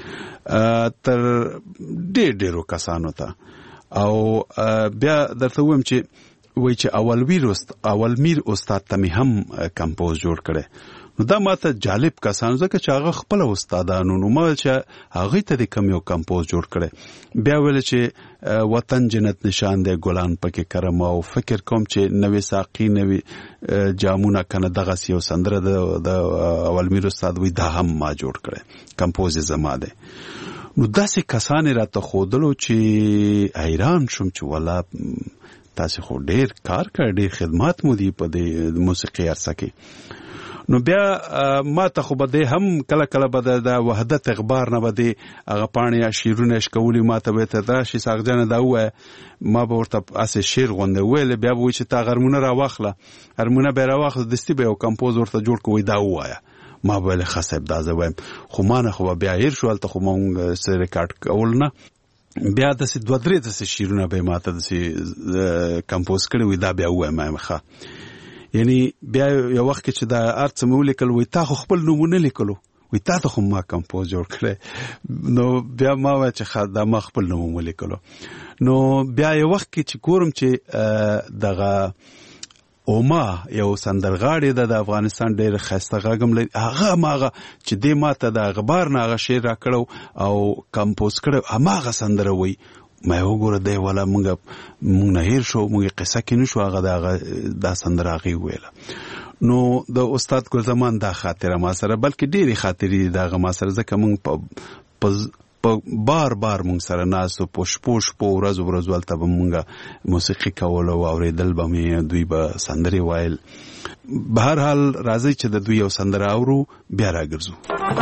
تر ډېرو کسانو ته. او بیا درته ووایم چې وایي چې اولمیر استاد ته مې هم کمپوز جوړ کړی. نو دا ما ته جالب کسان ځکه چې هغه خپله استادانو. نو ما ویل چې هغوی ته دې کوم یو کمپوز جوړ کړی. بیا ویل چې وطن جنت نشان دی ګلان پکې کرم. او فکر کوم چې نوې ساقي نوې جامونه کنه دغسې یو سندره د اولمیر استاد وایي دا هم ما جوړ کړی کمپوز یې زما دی. نو داسې کسان یې راته ښودلو چې حیران شوم چې والله تاسې خو ډېر کار کړی ډېر خدمات مو دي په دې موسیقي عرصه کې. نو بیا ما ته خو به دی هم کله کله به د وحدت اخبار نه به دی هغه پاڼې یا شعرونه شکولي. ما ته به یې ته راشي اسحاق جانه دا ووایه. ما به ورته هسې شعر غوندې وویلې. بیا به وایي چې تا غرمونه راواخله. غرمونه به یې راواخله دستي به یو کمپوز ورته جوړ کړو. وایي دا ووایه. ما به ویلې ښه صاحب دا زه وایم. خو ما نه خو به بیا هیر شو. هلته خو مونږ څه ریکارډ کول نه. بیا داسې 2-3 داسې شعرونه به یې ما ته داسې کمپوز کړي. وایي دا بیا ووایم. ما یم ښه. یعنی بیا یو وخت کې چې دا هر څه مې ولیکل وایي تا خو خپل نوم ونه لیکلو. وایي تا ته خو ما کمپوز جوړ کړی. نو بیا ما وایه چې دا ما خپل نوم ولیکلو. نو بیا یو وخت کې چې ګورم چې دغه اوما یو سندرغاړی د افغانستان ډېر ښایسته غږ هم لري. هغه چې دی ما ته د اخبار نه هغه شعر راکړو او کمپوز کړی هماغه سندره وایي. ما یې وګوره دی والا مونږ نه هیر شو. مونږ قصه کې نه شو هغه دا سندره هغې ویله. نو د استاد ګل زمان دا خاطره ما سره بلکې ډېرې خاطرې دي د هغه ما سره ځکه مونږ بار مونږ سره ناستو په شپو ورځو هلته به مونږ موسیقي کول او اورېدل به مې دوی به سندرې ویل. به هر حال راځئ چې د دوی یو سندره اورو بیا راګرځو.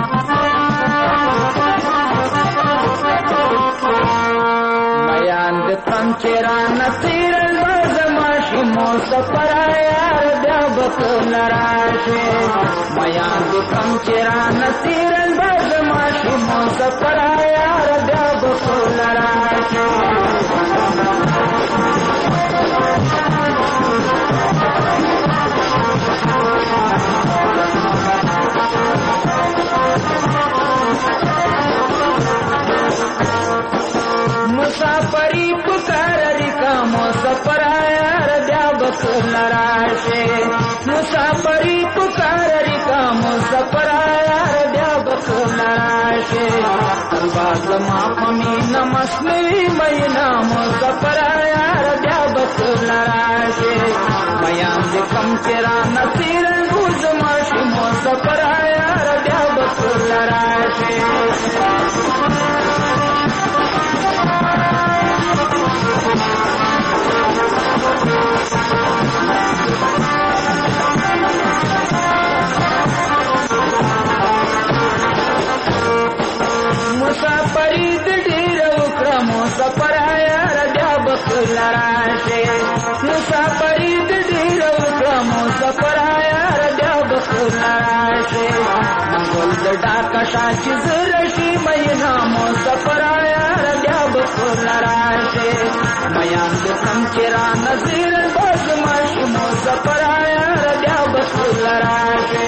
میان د تم چې رانه څېرل به زما شمو سفره یار بیا به کله راشې. میان د تم چې رانه څېرل به زما شمو سفره یار بیا به کله راشې. مسافری پکار ریکا مسافر یار بیا بکل راشے. مسافری پکار ریکا مسافر یار بیا بکل راشے. الباز ما پمی نمسنوی مینا مسافر یار بیا بکل راشے. میان دی کم چرا نصیرن روز ماشی مسافر یار بیا بکل راشے. مسافری د ډیر وکړه مسافر یار بیا بکل راشي. مسافری د سفر یار بیا بخور راشه منګل د ډاکا شاچ زرشي مینا مو سفر یار بیا بخور راشه میان د کم چرا نظر باز ماش مو سفر یار بیا بخور راشه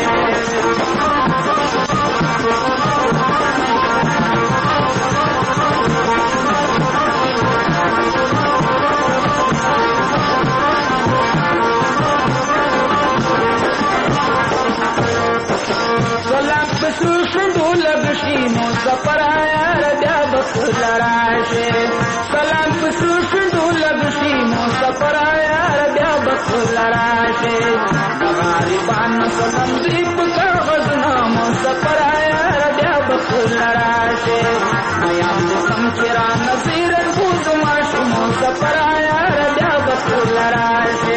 سلام پسو شندو لگشی مو سفر یار بیا بخور راشه سلام پسو شندو لگشی مو سفر یار بیا بخور راشه نغاری بان سلام دیپ کا غزنا مو سفر یار بیا بخور راشه میام دکم چرا نظیر بوز ماش مو سفر یار بیا بخور راشه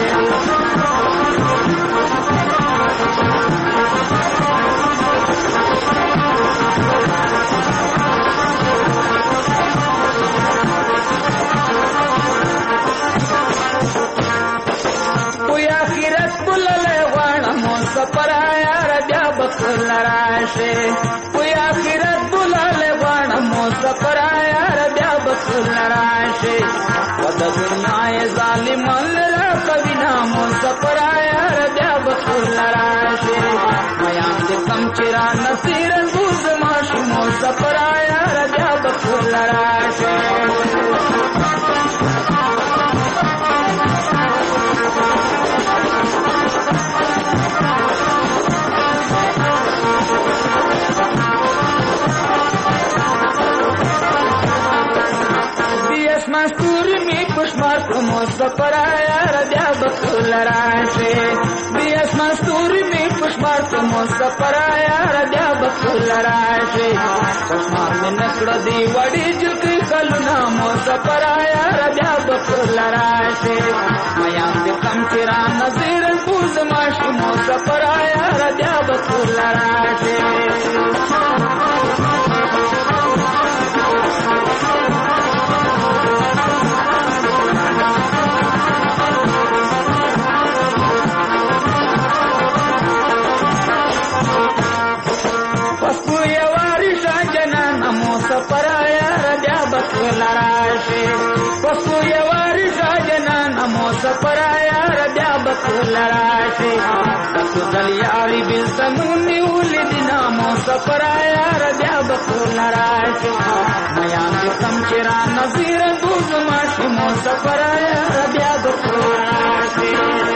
سفر یار بیا بخور راشه کوئی آخرت بلاله غواړم مو سفر یار بیا بخور راشه ود دنیا ظالمان را کوینا مو سفر یار بیا بخور راشه میان د کم چرا نصیر روز ماش مو سفر یار بیا بخور راشه مستور می پشمار مو سفر یار بیا بخور راشه بیس مستور می پشمار مو سفر یار بیا بخور راشه پشمار می نکړه دی وړي جلکی کلنا مو سفر یار بیا بخور راشه میان د کم چرا نظیر پوز ماش مو سفر یار بیا بخور راشه سفر یار بیا بخور راشه پسو یواری شاجنا نمو سفر یار بیا بخور راشه پسو دل یاری بل سمونی ولدی نامو سفر یار بیا بخور راشه میان د کم چرا نظیر دوز ماشی مو سفر یار بیا بخور راشه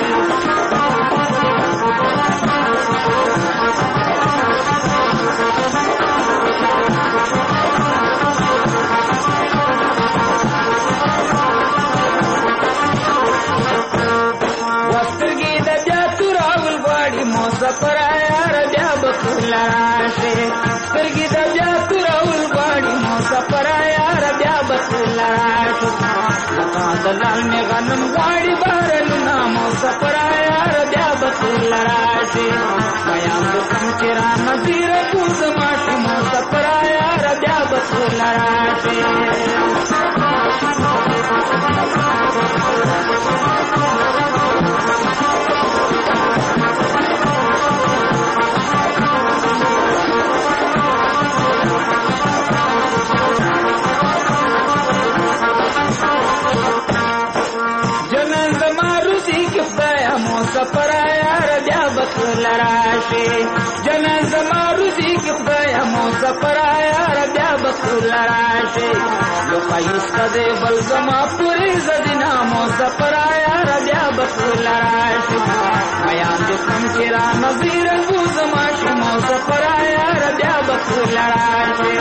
سفر یار بیا بخور راشه سترګې د بیا تورول غواړي مو سفر یار بیا بخور راشه لکه د لال مې غنم غواړي بارلونه مو سفر یار بیا بخور راشه میان د کم چرا نظیر پوز ماشي مو سفر یار بیا بخور راشه سفر یار بیا بخور راشه جنان زما روزي کې خدای مو سفر یار بیا بخور راشه لو پایسته دې بل زما پوری زدینا مو سفر یار بیا بخور راشه میان دې کم چرا نظیر بو زما شمو سفر یار بیا بخور راشه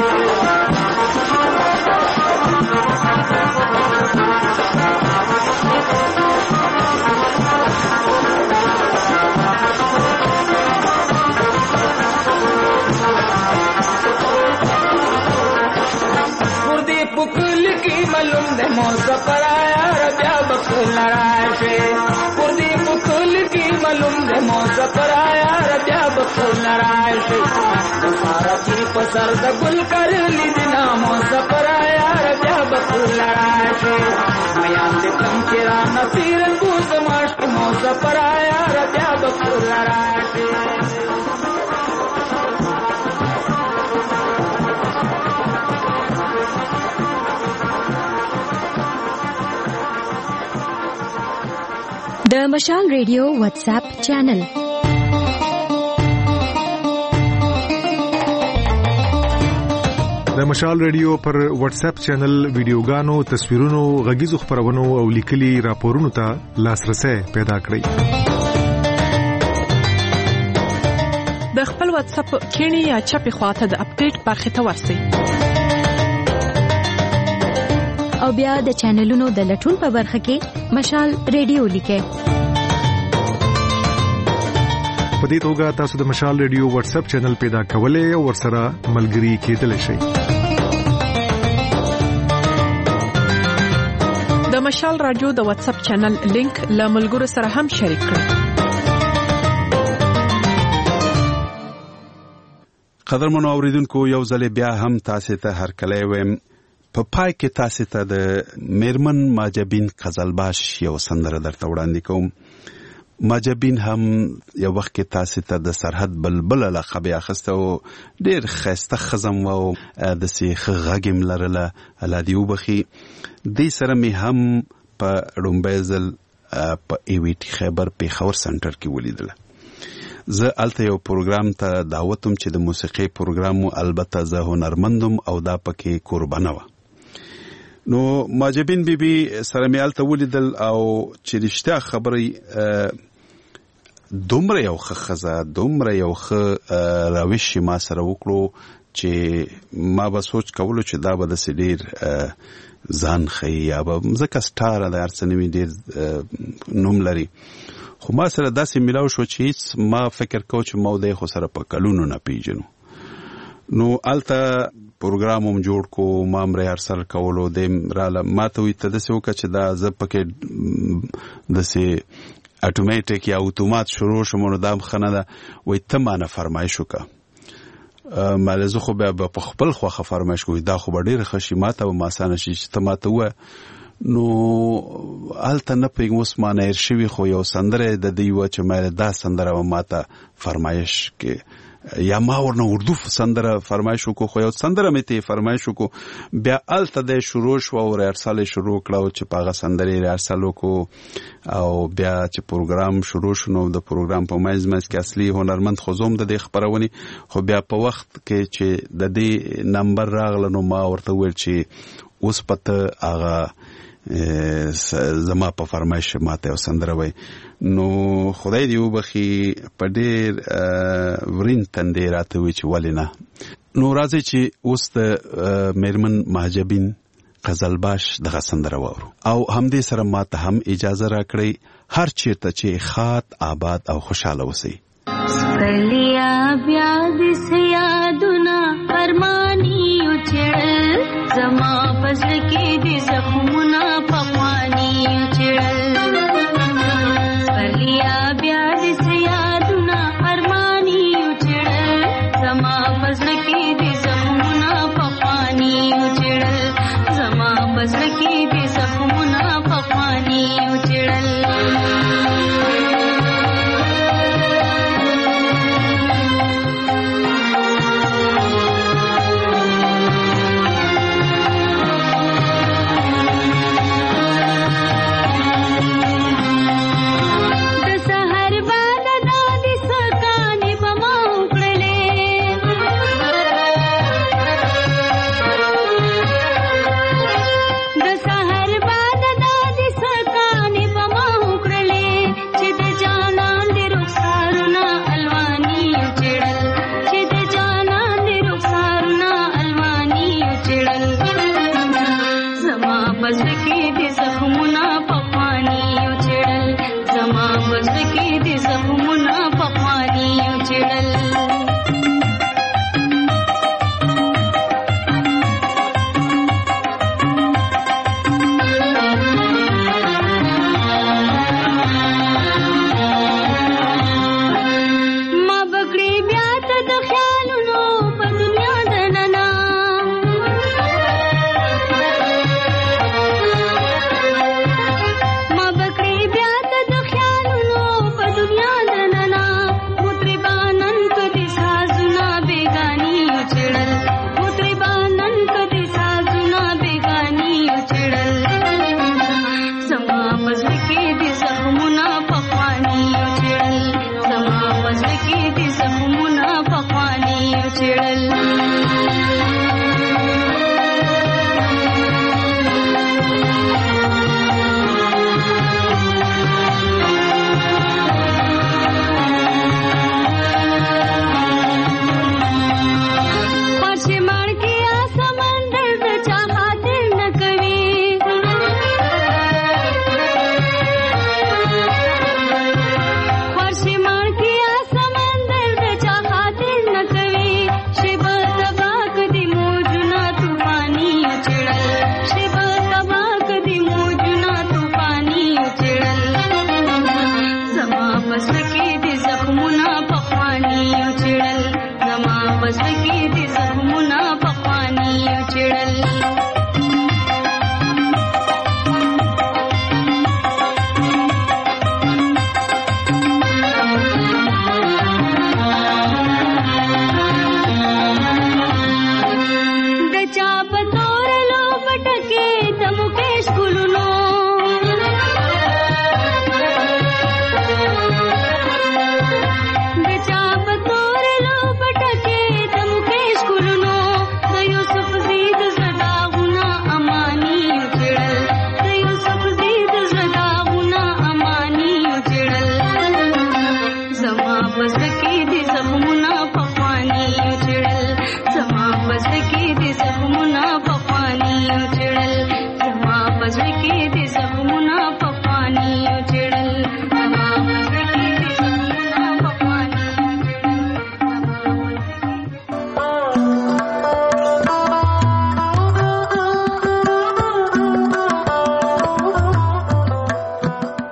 पुकुल की मालूम दे मो सफर यार बया बकुल राशे पुरदी पुकुल की मालूम दे मो सफर यार बया बकुल राशे सारा की पसर द गुल कर ली दिना मो सफर यार बया बकुल राशे मयान दे कम चिरा नसीर बूज माश मो सफर यार د مشال ریډیو واتس اپ چینل د مشال ریډیو پر واتس اپ چینل ویډیوګانو، تصویرونو، غږیزو خبرونو او لیکلي راپورونو ته لاسرسي پیدا کړئ. د خپل واتس اپ کینی یا چپی خواته د اپډیټ برخه ته ورسئ. او بیا د چینلونو د لټون په برخه کې مشال ریډیو لیکئ. په دې توګه تاسو د مشال ریډیو واتس اپ چینل پیدا کولای او ورسره ملګري کېدلی شئ. د مشال رادیو د واتس اپ چینل لینک له ملګرو سره هم شریک کړئ. قدرمنو اوریدونکو، یو ځل بیا هم تاسو ته هرکلی وایم. په پای کې تاسو ته د میرمن ماجبین قزلباش یو سندره درته وړاندې کوم. ماجبین هم یو وخت کې تاسو ته د سرحد بلبل لقب اخیسته او ډېر ښایسته ښځه وه او داسې ښه غږ یې لرله، الله دې وبخي. دې سره مې هم په لومړی ځل په ایویټي خیبر پېښور سنټر کې ولیدله. زه هلته یو پروګرام ته دعوت وم چې د موسیقۍ پروګرام و، البته زه هنرمندم او دا پکې قربانه وه. نو ماجبین بیبي سره مې هلته ولیدل او چې رښتیا خبرې دومره یو ښه ښځه، دومره یو ښه روش یې ما سره وکړو چې ما به سوچ کولو چې دا به داسې ډېر ځان ښیي یا به ځکه سټاره د هر څه نه وي، ډېر نوم لري. خو ما سره داسې میلاو شو چې هیڅ ما فکر کو چې ما دی خو سره په کلونو نه پیژنو. نو هلته پروګرام هم جوړ کو، ما هم ریهرسل کولو. دی راله ما ته وایي ته داسې وکړه چې دا زه پکې داسې اټومیټک یا اتومات شروع شم، نو دا هم ښه نه ده. وایي ته ما نه فرمایش وکړه. ماله زه خو بیا په خپل خوښه فرمایش کوم، دا خو به ډېره ښه شي، ما ته به اسانه شي چې ته ما ته ووایه. نو هلته نه پوهېږم اوس ما نه هېر شوي، خو یو سندره د دوی وه چې ما دا سندره به ما ته فرمایش کې یا ما ورنه اردو سندره فرمایش وکړو، خو یو سندره مې ته فرمایش وکړو. بیا هلته دی شروع شو او ریهرسل یې شروع کړه چې په هغه سندرې ریهرسل وکړو. او بیا چې پروګرام شروع شو نو د پروګرام په منځ کې اصلي هنرمند خو زه هم د دې خپرونې، خو بیا په وخت کې چې د دې نمبر راغله نو ما ورته وویل چې اوس په ته هغه زما په فرمایش ماته یو سندره وای. نو خدای دې وبخي په ډېر ورین تندې راته وی چې ولې نه. نو راځي چې اوس د میرمن ماجبین قزلباش دغه سندره واورو او همدې سره ماته هم اجازه راکړئ هر چیرته چې ښاد، آباد او خوشاله اوسئ. سلیا بیا دې یادونه فرمانی اچړل، زما پزړ کې دې زخمونه پخوانی اچړل. سلیا بیا دې یادونه فرمانی اچړل، زما پزړ کې دې زخمونه پخوانی اچړل، زما پزړ کې دې زخمونه پخوانی اچړل.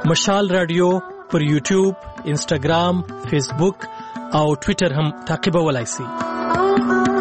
مشال رادیو پر یوټیوب، انسټاګرام، فیسبوک او ټوئیټر هم تعقیبولای شئ.